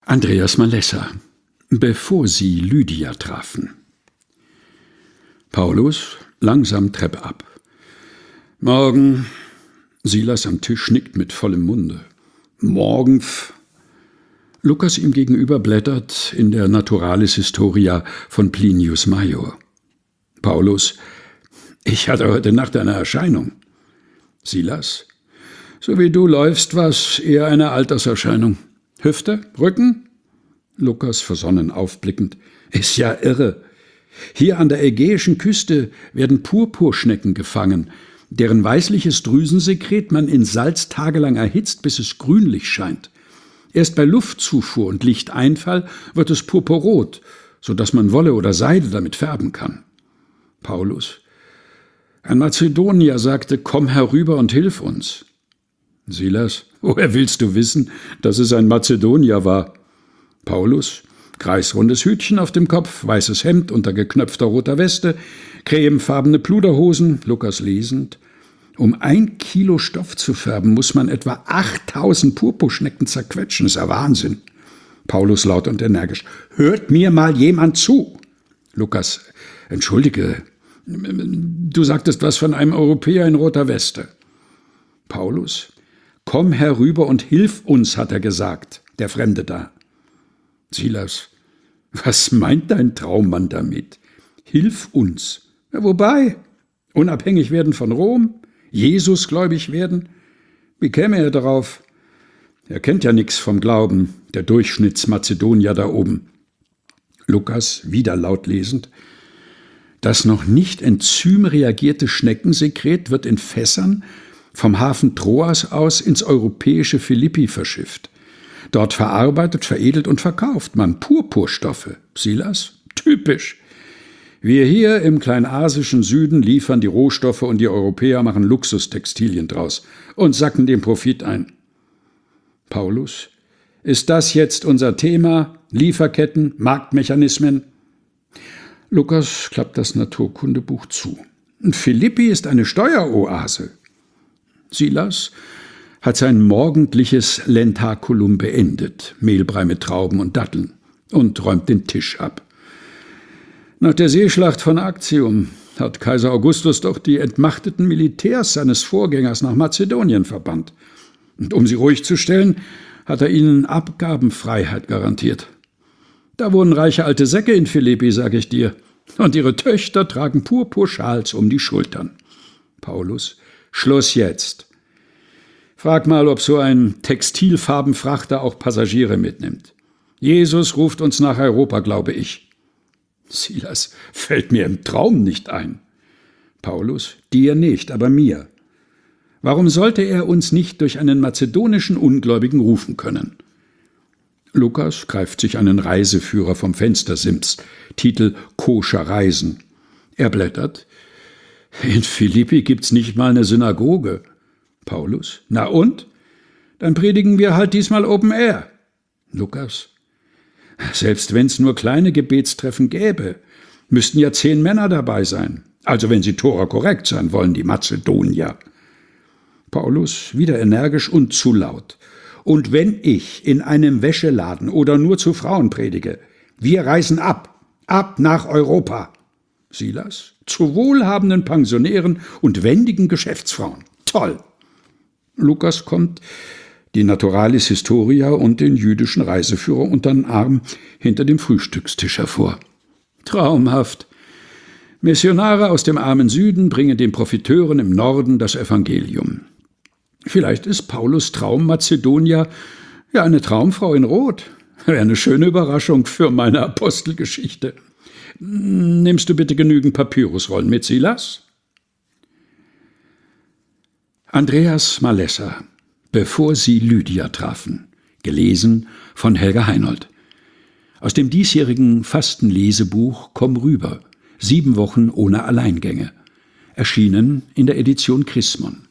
Andreas Malessa, bevor sie Lydia trafen. Paulus, langsam Treppe ab. Morgen. Silas am Tisch nickt mit vollem Munde. Morgen. Lukas ihm gegenüber blättert in der Naturalis Historia von Plinius Major. Paulus: Ich hatte heute Nacht eine Erscheinung. Silas: So wie du läufst, war's eher eine Alterserscheinung. Hüfte? Rücken? Lukas versonnen aufblickend: Ist ja irre. Hier an der ägäischen Küste werden Purpurschnecken gefangen, deren weißliches Drüsensekret man in Salz tagelang erhitzt, bis es grünlich scheint. Erst bei Luftzufuhr und Lichteinfall wird es purpurrot, so dass man Wolle oder Seide damit färben kann. Paulus: Ein Mazedonier sagte, komm herüber und hilf uns. Silas: Woher willst du wissen, dass es ein Mazedonier war? Paulus: Kreisrundes Hütchen auf dem Kopf, weißes Hemd unter geknöpfter roter Weste, cremefarbene Pluderhosen. Lukas lesend: Um 1 Kilo Stoff zu färben, muss man etwa 8000 Purpurschnecken zerquetschen. Ist ja Wahnsinn. Paulus laut und energisch: Hört mir mal jemand zu. Lukas: Entschuldige, du sagtest was von einem Europäer in roter Weste. Paulus: Komm herüber und hilf uns, hat er gesagt, der Fremde da. Silas: Was meint dein Traummann damit? Hilf uns. Ja, wobei? Unabhängig werden von Rom? Jesusgläubig werden? Wie käme er darauf? Er kennt ja nichts vom Glauben, der Durchschnittsmazedonier da oben. Lukas, wieder laut lesend: Das noch nicht enzymreagierte Schneckensekret wird in Fässern vom Hafen Troas aus ins europäische Philippi verschifft. Dort verarbeitet, veredelt und verkauft man Purpurstoffe. Silas: Typisch. Wir hier im kleinasischen Süden liefern die Rohstoffe und die Europäer machen Luxustextilien draus und sacken den Profit ein. Paulus: Ist das jetzt unser Thema? Lieferketten, Marktmechanismen? Lukas klappt das Naturkundebuch zu. Philippi ist eine Steueroase. Silas hat sein morgendliches Lentaculum beendet, Mehlbrei mit Trauben und Datteln, und räumt den Tisch ab. Nach der Seeschlacht von Actium hat Kaiser Augustus doch die entmachteten Militärs seines Vorgängers nach Mazedonien verbannt. Und um sie ruhig zu stellen, hat er ihnen Abgabenfreiheit garantiert. Da wohnen reiche alte Säcke in Philippi, sag ich dir, und ihre Töchter tragen Purpurschals um die Schultern. Paulus: Schluss jetzt. Frag mal, ob so ein Textilfarbenfrachter auch Passagiere mitnimmt. Jesus ruft uns nach Europa, glaube ich. Silas: Fällt mir im Traum nicht ein. Paulus: Dir nicht, aber mir. Warum sollte er uns nicht durch einen mazedonischen Ungläubigen rufen können? Lukas greift sich einen Reiseführer vom Fenstersims, Titel Koscher Reisen. Er blättert: In Philippi gibt's nicht mal eine Synagoge. Paulus: Na und? Dann predigen wir halt diesmal Open Air. Lukas: Selbst wenn's nur kleine Gebetstreffen gäbe, müssten ja 10 Männer dabei sein. Also wenn sie Tora korrekt sein wollen, die Mazedonier. Paulus, wieder energisch und zu laut: Und wenn ich in einem Wäscheladen oder nur zu Frauen predige, wir reisen ab nach Europa. Silas: Zu wohlhabenden Pensionären und wendigen Geschäftsfrauen. Toll. Lukas kommt, die Naturalis Historia und den jüdischen Reiseführer unter den Arm, hinter dem Frühstückstisch hervor. Traumhaft. Missionare aus dem armen Süden bringen den Profiteuren im Norden das Evangelium. Vielleicht ist Paulus Traum-Mazedonier ja eine Traumfrau in Rot. Wäre eine schöne Überraschung für meine Apostelgeschichte. Nimmst du bitte genügend Papyrusrollen mit, Silas? Andreas Malessa, bevor sie Lydia trafen. Gelesen von Helga Heinold. Aus dem diesjährigen Fastenlesebuch Komm rüber. 7 Wochen ohne Alleingänge. Erschienen in der Edition Chrismon.